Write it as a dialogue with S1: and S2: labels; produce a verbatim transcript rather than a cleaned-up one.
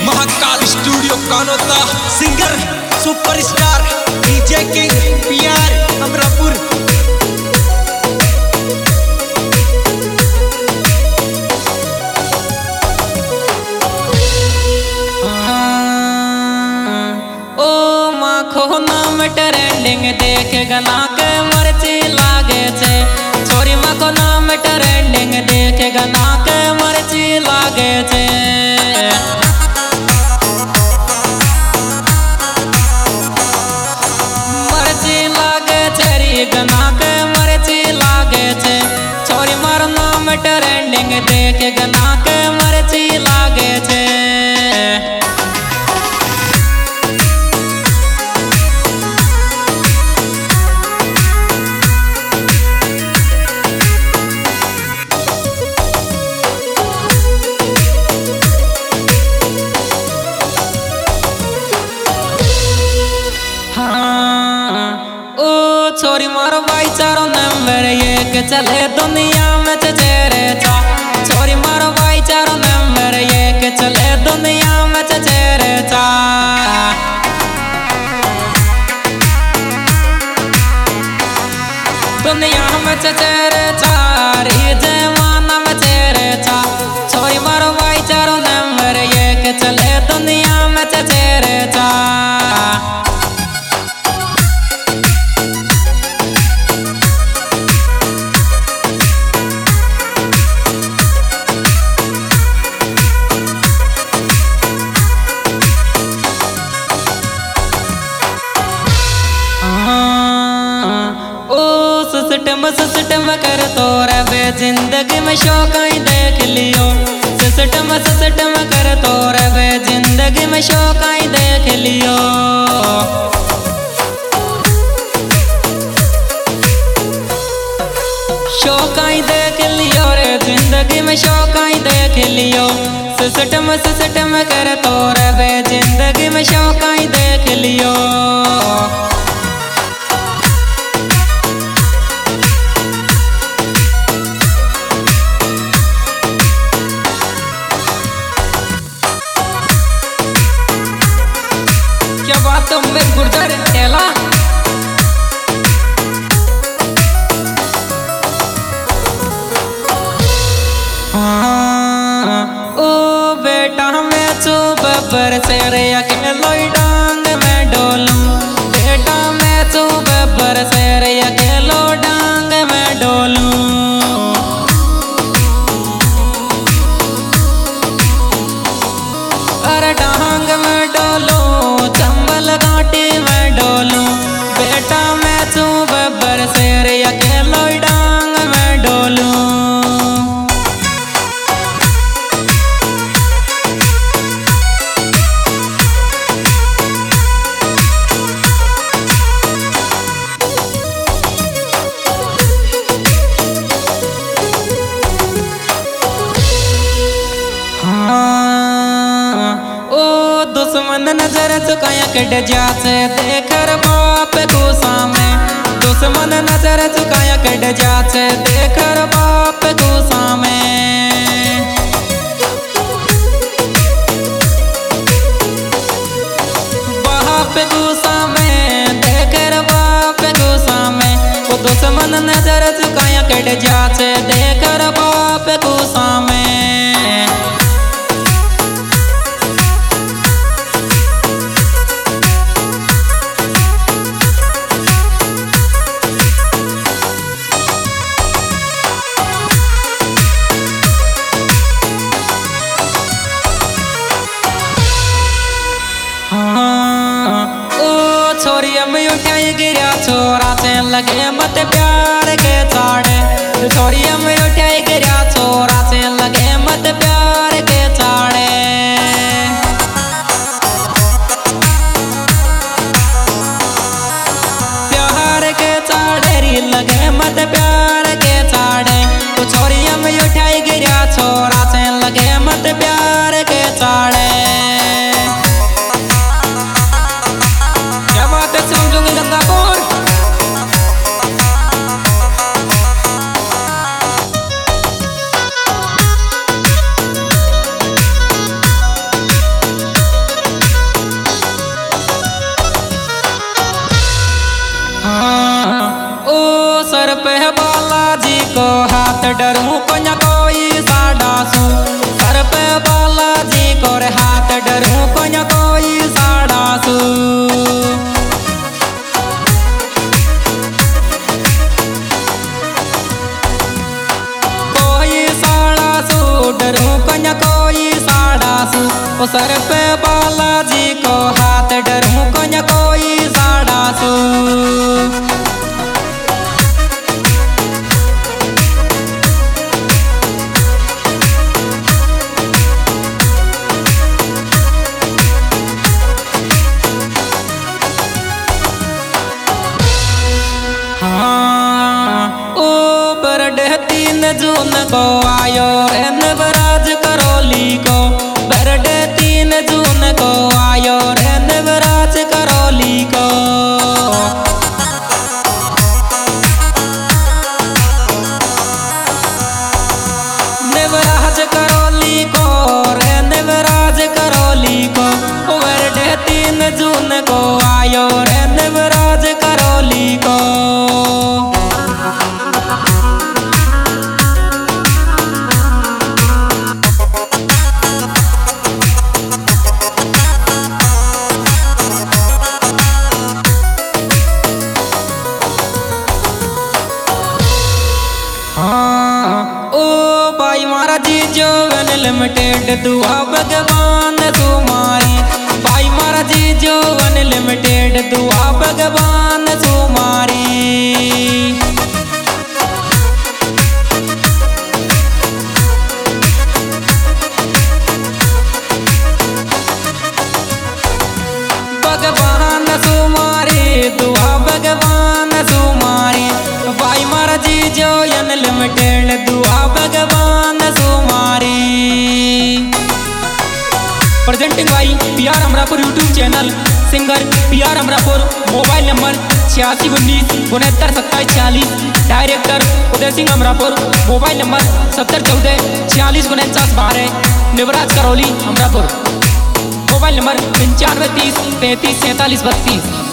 S1: Mahakal studio Kanota singer superstar DJ king PR Amarapur.
S2: Trending देख गना के मर्ची लागे छे छोरी मा को नाम ट्रेंडिंग देख गना के मर्ची लागे छे। मर्ची लागे छे री गना के मर्ची लागे छे छोरी मारो नाम ट्रेंडिंग देख गना के मर्ची लागे छे। छोरी मारो भाईचारो नंबर एक चले दुनिया में चचेरे चा। छोरी मारो भाईचारो नंबर एक चले दुनिया में चचेरे चा। दुनिया में चचेरे चा री जमाना में चेरे चा। छोरी मारो भाईचारो नंबर एक चले दुनिया में चचेरे चा। सिस्टम सिस्टम कर तो रे जिंदगी में शौक ही देख लियो। सिस्टम सिस्टम कर तो रे जिंदगी में शौक ही देख लियो। शौक ही देख लियो रे जिंदगी में शौक ही देख लियो। सिस्टम सिस्टम कर तो रे जिंदगी में शौक ही देख लियो। क्या बात तो मैं गुर्जर टेला ओ बेटा मैं चुप पर से रे अकेलो डांग में डोलूं। बेटा मैं चुप पर से रे अकेलो डांग में डोलूं। अरे डांग में डोलूं चंबल घाटी में डोलूं। बेटा मैं चुप पर से रे अकेलो डांग में डोलूं। दुश्मन नजर चुकाया कट जाते देखर बाप को सामने। दुश्मन नजर चुकाया कट जाते देखर बाप को सामने। बाप को सामने देखर बाप को सामने। वो दुश्मन नजर चुकाया कट जाते देखर बाप को सामने। छोरी में उठाई गिरा छोरा से लगे मत प्यार के चाड़े। छोरी में उठाई गिरा छोरा से लगे मत प्यार के चाड़े। प्यार के चाड़े री लगे मत प्यार के चाड़े। छोरी में उठाई गिरा छोरा से लगे मत प्यार के चाड़े। पे बालाजी को हाथ डरूं को न कोई साड़ासू सर पे बालाजी को हाथ डरूं को न कोई साड़ासू कोई साड़ासू डरूं को न कोई साड़ासू ओ सर पे बालाजी को हाथ डरूं को न कोई साड़ासू तीन जून को आयो रे नवराज करौली को बरडे तीन जून को आयो रे नवराज करौली को नवराज करौली को रे नवराज करौली को बरडे तीन जून को आयो रे नवराज करौली को जो अनलिमिटेड दुआ भगवान तुम्हारी भाई मारा जी जो अनलिमिटेड दुआ भगवान तुम्हारी भगवान तुम्हारी दुआ भगवान तुम्हारी भाई मारा जी जो अनलिमिटेड दुआ भगवान तुम्हारी प्रेजेंटिंग भाई P R Amarapur YouTube channel singer P R Amarapur mobile number छियासी उन्नीस उनहत्तर सत्ताईस छियालीस director Uday Singh Amarapur mobile number सत्तर चौदह छियालीस उनचास बारह निवराज करौली अमरापुर मोबाइल नंबर पंचानवे तीस तैंतीस सैंतालीस बत्तीस।